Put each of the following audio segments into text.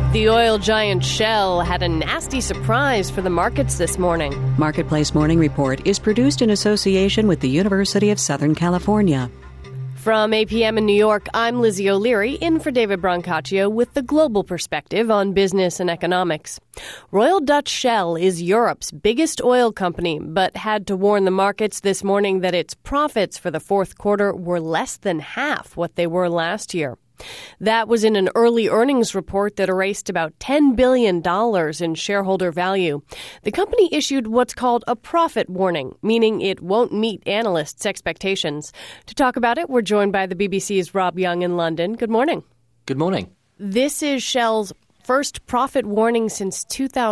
The oil giant Shell had a nasty surprise for the markets this morning. Marketplace Morning Report is produced in association with the University of Southern California. From APM in New York, I'm Lizzie O'Leary, in for David Brancaccio with the global perspective on business and economics. Royal Dutch Shell is Europe's biggest oil company, but had to warn the markets this morning that its profits for the fourth quarter were less than half what they were last year. That was in an early earnings report that erased about $10 billion in shareholder value. The company issued what's called a profit warning, meaning it won't meet analysts' expectations. To talk about it, we're joined by the BBC's Rob Young in London. Good morning. Good morning. This is Shell's first profit warning since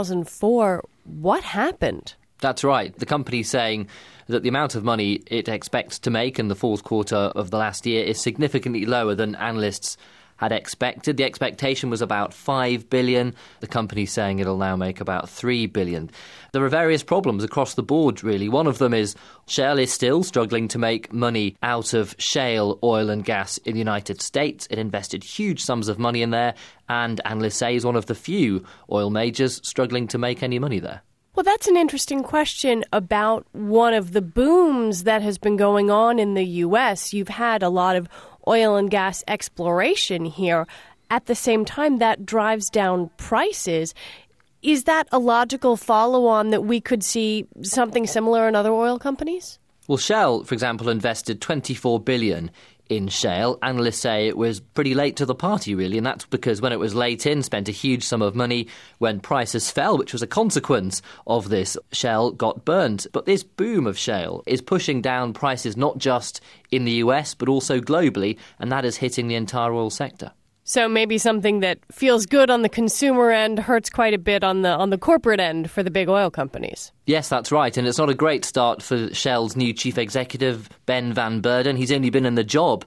2004. What happened? That's right. The company's saying that the amount of money it expects to make in the fourth quarter of the last year is significantly lower than analysts had expected. The expectation was about $5 billion. The company's saying it'll now make about $3 billion. There are various problems across the board, really. One of them is Shell is still struggling to make money out of shale oil and gas in the United States. It invested huge sums of money in there, and analysts say is one of the few oil majors struggling to make any money there. Well, that's an interesting question about one of the booms that has been going on in the U.S. You've had a lot of oil and gas exploration here. At the same time, that drives down prices. Is that a logical follow-on that we could see something similar in other oil companies? Well, Shell, for example, invested $24 billion in shale. Analysts say it was pretty late to the party, really, and that's because when it was late in, spent a huge sum of money. When prices fell, which was a consequence of this, Shell got burnt. But this boom of shale is pushing down prices not just in the US, but also globally, and that is hitting the entire oil sector. So maybe something that feels good on the consumer end hurts quite a bit on the corporate end for the big oil companies. Yes, that's right. And it's not a great start for Shell's new chief executive, Ben van Beurden. He's only been in the job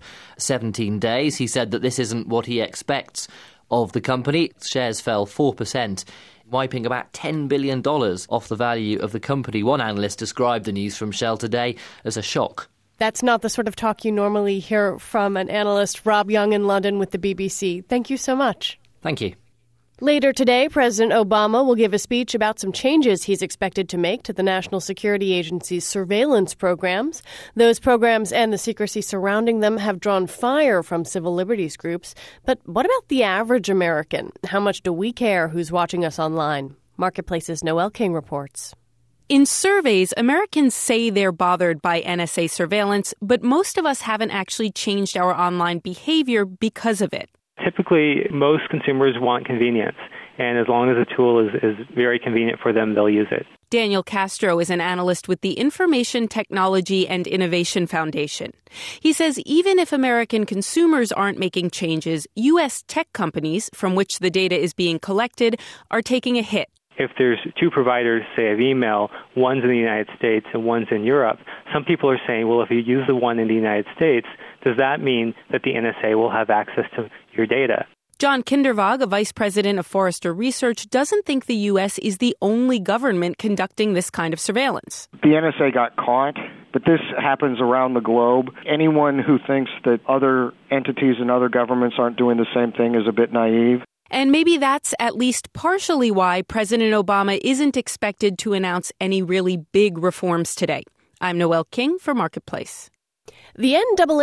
17 days. He said that this isn't what he expects of the company. Shares fell 4%, wiping about $10 billion off the value of the company. One analyst described the news from Shell today as a shock. That's not the sort of talk you normally hear from an analyst. Rob Young in London with the BBC. Thank you so much. Thank you. Later today, President Obama will give a speech about some changes he's expected to make to the National Security Agency's surveillance programs. Those programs and the secrecy surrounding them have drawn fire from civil liberties groups. But what about the average American? How much do we care who's watching us online? Marketplace's Noel King reports. In surveys, Americans say they're bothered by NSA surveillance, but most of us haven't actually changed our online behavior because of it. Typically, most consumers want convenience, and as long as the tool is very convenient for them, they'll use it. Daniel Castro is an analyst with the Information Technology and Innovation Foundation. He says even if American consumers aren't making changes, U.S. tech companies, from which the data is being collected, are taking a hit. If there's two providers, say, of email, one's in the United States and one's in Europe, some people are saying, well, if you use the one in the United States, does that mean that the NSA will have access to your data? John Kindervag, a vice president of Forrester Research, doesn't think the U.S. is the only government conducting this kind of surveillance. The NSA got caught, but this happens around the globe. Anyone who thinks that other entities and other governments aren't doing the same thing is a bit naive. And maybe that's at least partially why President Obama isn't expected to announce any really big reforms today. I'm Noel King for Marketplace. The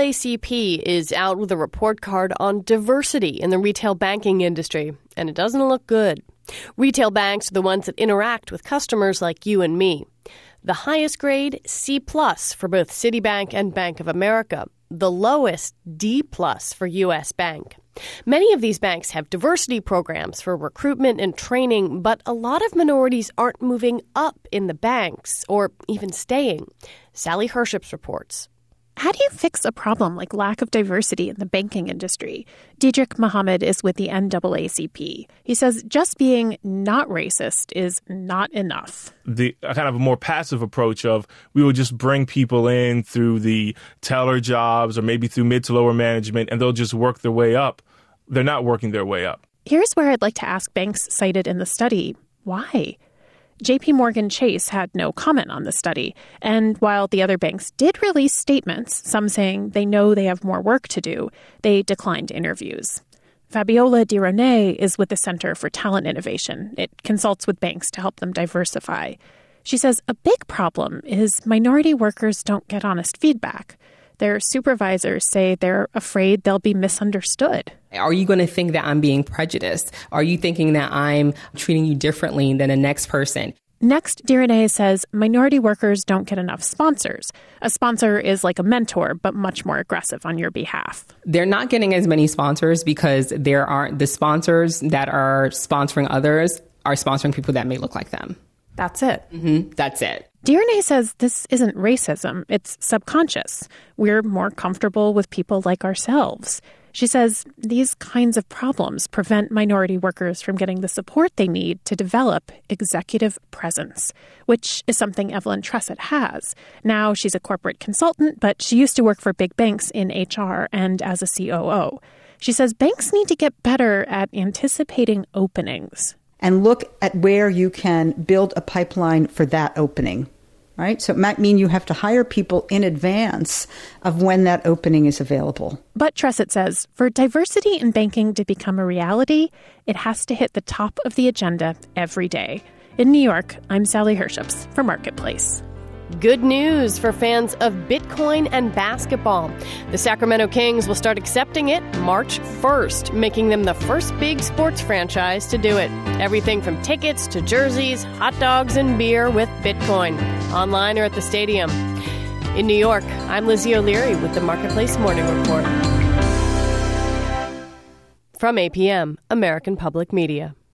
NAACP is out with a report card on diversity in the retail banking industry, and it doesn't look good. Retail banks are the ones that interact with customers like you and me. The highest grade, C+ for both Citibank and Bank of America. The lowest, D+ for U.S. Bank. Many of these banks have diversity programs for recruitment and training, but a lot of minorities aren't moving up in the banks or even staying. Sally Herships reports. How do you fix a problem like lack of diversity in the banking industry? Diedrich Mohammed is with the NAACP. He says just being not racist is not enough. The kind of a more passive approach of we will just bring people in through the teller jobs or maybe through mid to lower management and they'll just work their way up. They're not working their way up. Here's where I'd like to ask banks cited in the study, why? JP Morgan Chase had no comment on the study. And while the other banks did release statements, some saying they know they have more work to do, they declined interviews. Fabiola Di Rene is with the Center for Talent Innovation. It consults with banks to help them diversify. She says a big problem is minority workers don't get honest feedback. Their supervisors say they're afraid they'll be misunderstood. Are you going to think that I'm being prejudiced? Are you thinking that I'm treating you differently than the next person? Next, Di Rene says minority workers don't get enough sponsors. A sponsor is like a mentor, but much more aggressive on your behalf. They're not getting as many sponsors because there aren't the sponsors that are sponsoring others are sponsoring people that may look like them. That's it. That's it. Di Rene says this isn't racism, it's subconscious. We're more comfortable with people like ourselves. She says these kinds of problems prevent minority workers from getting the support they need to develop executive presence, which is something Evelyn Tressett has. Now she's a corporate consultant, but she used to work for big banks in HR and as a COO. She says banks need to get better at anticipating openings. And look at where you can build a pipeline for that opening, right? So it might mean you have to hire people in advance of when that opening is available. But Tressett says for diversity in banking to become a reality, it has to hit the top of the agenda every day. In New York, I'm Sally Herships for Marketplace. Good news for fans of Bitcoin and basketball. The Sacramento Kings will start accepting it March 1st, making them the first big sports franchise to do it. Everything from tickets to jerseys, hot dogs, and beer with Bitcoin, online or at the stadium. In New York, I'm Lizzie O'Leary with the Marketplace Morning Report. From APM, American Public Media.